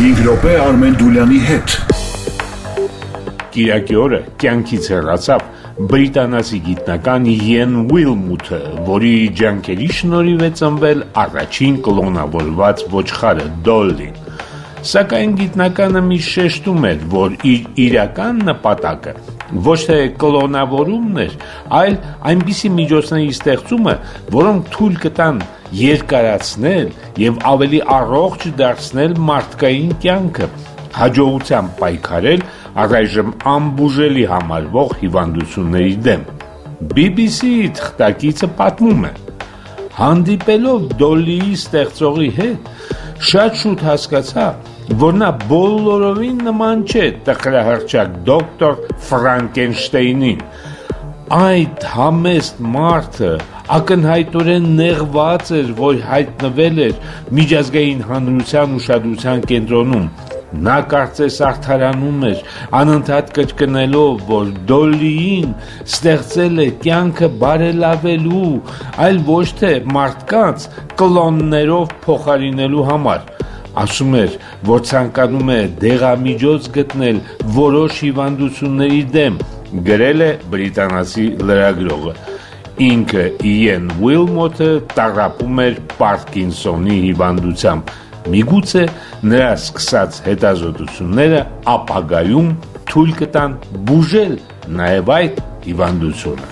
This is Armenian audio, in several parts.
5 րոպե Արմեն Դուլյանի հետ։ Կիրակի օրը կյանքից հեռացավ բրիտանացի գիտնական Իեն Ուիլմութը, որի ջանքերի շնորհիվ է ծնվել առաջին կլոնավորված ոչխարը Դոլլին։ Սակայն գիտնականը միշտ շեշտում էր, որ իր իրական նպատակը ոչ թե կլոնավորումն էր, այլ այնպիսի միջոցների ստեղծումը, որոնք թույլ կտան երկարացնել եւ ավելի առողջ դարձնել մարդկային կյանքը, հաջողությամբ պայքարել առայժմ անբուժելի համարվող հիվանդությունների դեմ։ BBC-ի թղթակիցը պատմում է. հանդիպելով Դոլլիի ստեղծողի հետ, շատ շուտ հասկացա, որ նա բոլորովին նման չէ տխրահռչակ դոկտոր Ֆրանկենշտեյնին։ Այդ համեստ մարդը ակնհայտորեն նեղված էր, որ հայտնվել էր միջազգային հանրության ուշադրության կենտրոնում։ Նա կարծես արդարանում էր, անընդհատ կրկնելով, որ Դոլլիին ստեղծել է կյանքը բարելավելու, այլ ոչ թե մարդկանց կլոններով փոխարինելու համար։ Ասում էր, որ ցանկանում է դեղամիջոց գտնել որոշ հիվանդությունների դեմ, գրել է բրիտանացի լրագրողը։ Ինքը Իեն Ուիլմոթը տառապում էր Պարկինսոնի հիվանդությամբ։ Միգուցե նրա սկսած հետազոտությունները ապագայում թույլ կտան բուժել նաև այդ հիվանդությունը։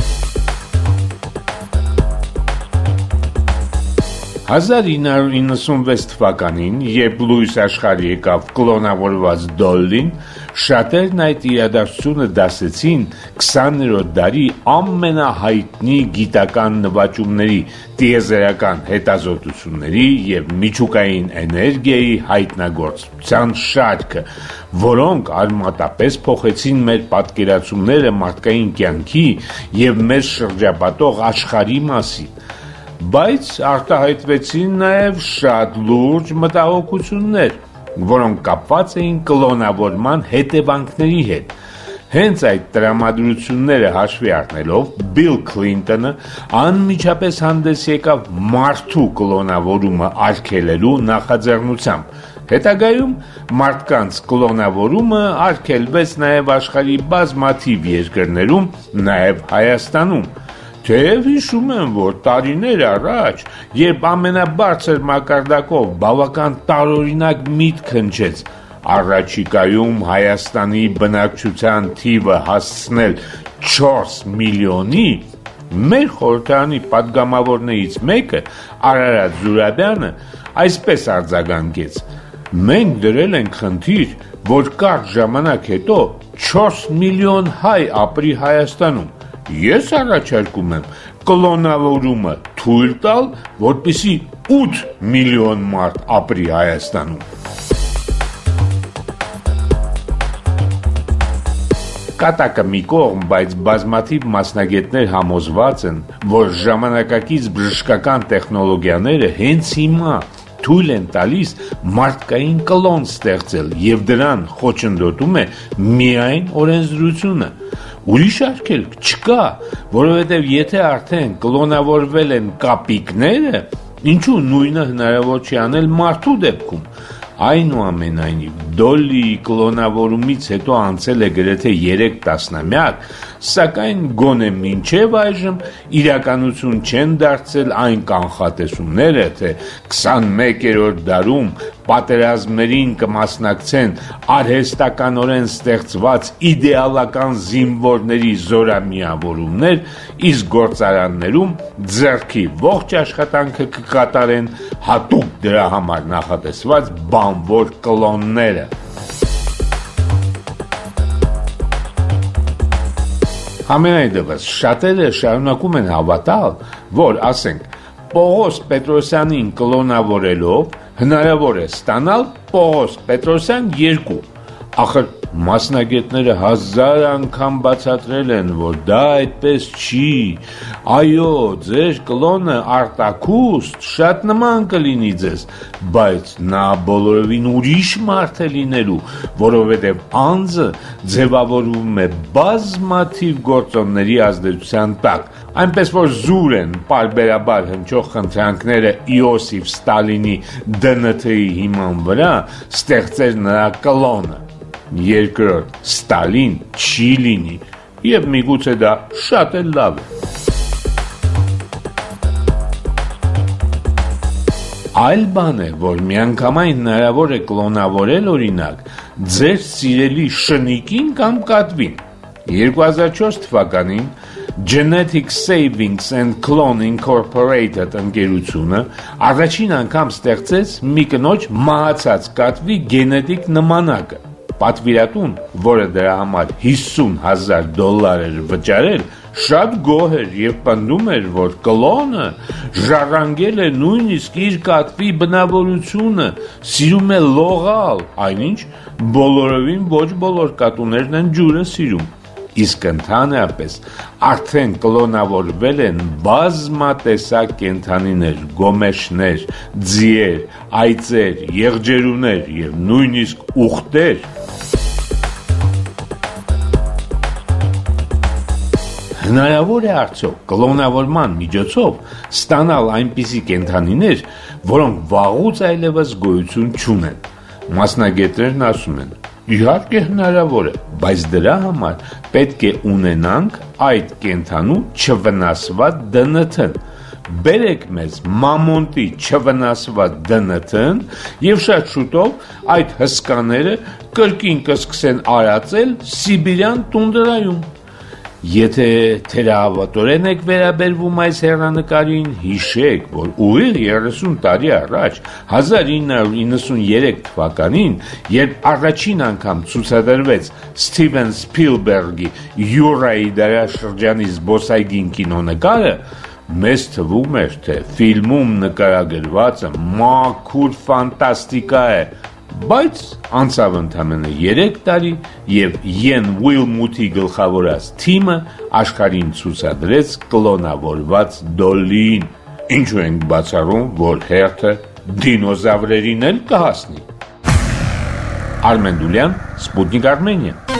1996 թվականին, երբ լույս աշխարհի եկավ կլոնավորված Դոլլին, շատերն այդ իրադարձությունը դասեցին 20-րդ դարի ամենահայտնի գիտական նվաճումների, տիեզերական հետազոտությունների եւ միջուկային էներգիայի հայտնագործության շարքը, որոնք արմատապես փոխեցին մեր պատկերացումները մարդկային կյանքի եւ մեզ շրջապատող աշխարհի մասին։ Բայց արտահայտվեցին նաև շատ լուրջ մտահոգություններ, որոնք կապված էին կլոնավորման հետևանքների հետ։ Հենց այդ տրամադրությունները հաշվի առնելով, Բիլ Քլինտոնը անմիջապես հանդես եկավ մարդու կլոնավորումը արգելելու նախաձեռնությամբ։ Հետագայում մարդկանց կլոնավորումը արգելվեց նաև աշխարհի բազմաթիվ երկրներում, նաև Հայաստանում։ Թեև հիշում եմ, որ տարիներ առաջ, երբ ամենաբարձր մակարդակով բավական տարօրինակ միտք հնչեց առաջիկայում Հայաստանի բնակչության թիվը հասցնել 4 միլիոնի, մեր խորհրդարանի պատգամավորներից մեկը, Արարատ Զուրաբյանը, այսպես արձագանքեց. մենք դրել ենք խնդիր, որ կարճ ժամանակ հետո 4 միլիոն հայ ապրի Հայաստանում։ Ես առաջարկում եմ կլոնավորումը թույլ տալ, որպեսզի 8 միլիոն մարդ ապրի Հայաստանում։ Կատակը մի կողմ, բայց բազմաթիվ մասնագետներ համոզված են, որ ժամանակակից բժշկական տեխնոլոգիաները հենց հիմա թույլ են տալիս մարդկային կլոն ստեղծել եւ դրան խոչընդոտում է միայն օրենսդրությունը։ Ուրիշ արգելք չկա, որովհետև եթե արդեն կլոնավորվել են կապիկները, ինչու նույնը հնարավոր չի անել մարդու դեպքում։ Այնուամենայնիվ, Դոլլիի կլոնավորումից հետո անցել է գրեթե 3 տասնամյակ, սակայն գոնե մինչև այժմ իրականություն չեն դարձել այն կանխատեսումները, թե 21-րդ դարում պատերազմներին կմասնակցեն արհեստականորեն ստեղծված իդեալական զինվորների զորամիավորումներ, իսկ գործարաններում ձեռքի ողջ աշխատանքը կկատարեն հատուկ դրա համար նախատեսված բանվոր կլոնները։ Ամենայնիվս շատերը շարունակում են հավատալ, որ, ասենք, Պողոս Պետրոսյանին կլոնավորելով հնարավոր է ստանալ Պողոս Պետրոսյան 2։ Ախր Մասնագետները 1000 անգամ բացատրել են, որ դա այդպես չի, այո, ձեր կլոնը արտակուստ շատ նման կլինի ձեզ, բայց նա բոլորովին ուրիշ մարդ է լինելու, որովհետև անձը ձևավորվում է բազմաթիվ գործոնների ազդեցության տակ, այնպես որ զուր են պարբերաբար հնչող խնդրանքները Իոսիֆ Ստալինի ԴՆԹ-ի հիման վրա ստեղծեր նրա կլոնը, երկրորդ Ստալին չի լինի և միգուցե դա շատ էլ լավ է։ Այլ բան է, որ միանգամայն հնարավոր է կլոնավորել օրինակ ձեր սիրելի շնիկին կամ կատվին։ 2004 թվականին Genetic Savings and Clone Incorporated ընկերությունը առաջին անգամ ստեղծեց մի կնոջ մահացած կատվի գենետիկ նմանակը։ Պատվիրատուն, որը դրա համար $50,000 էր վճարել, շատ գոհ էր և պնդում էր, որ կլոնը ժառանգել է նույնիսկ իր կատվի բնավորությունը, սիրում է լողալ, այնինչ բոլորովին ոչ բոլոր կատուներն են ջուրը սիրում։ Իսկ ընդհանրապես արդեն կլոնավորվել են բազմատեսակ կենդանիներ, գոմեշներ, ձիեր, այծեր, եղջերուներ և նույնիսկ ուղտեր։ Հնարավոր է արդյոք կլոնավորման միջոցով ստանալ այնպիսի կենդանիներ, որոնք վաղուց այլևս գոյություն չունեն։ Մասնագետներն ասում են. իհարկե հնարավոր է, բայց դրա համար պետք է ունենանք այդ կենդանու չվնասված ԴՆԹ-ն։ Բերեք մեզ մամոնտի չվնասված ԴՆԹ-ն և շատ շուտով այդ հսկաները կրկին կսկսեն արածել Սիբիրյան տունդրայում։ Եթե թերահավատորեն եք վերաբերվում այս հեռանկարին, հիշեք, որ ուղիղ 30 տարի առաջ 1993 թվականին, երբ առաջին անգամ ցուցադրվեց Սթիվեն Սփիլբերգի Յուրայի դարաշրջանի զբոսայգին կինոնկարը, մեզ թվում էր, թե ֆիլմում նկարագրվածը մաքուր ֆանտաստիկա է, բայց անցավ ընդամենը 3 տարի և Յեն Ուիլմութի գլխավորած թիմը աշխարհին ցուցադրեց կլոնավորված Դոլլիին, ինչու ենք բացառում, որ հերթը դինոզավրերին էլ կհասնի։ Արմեն Դուլյան, Սպուտնիկ Արմենիա։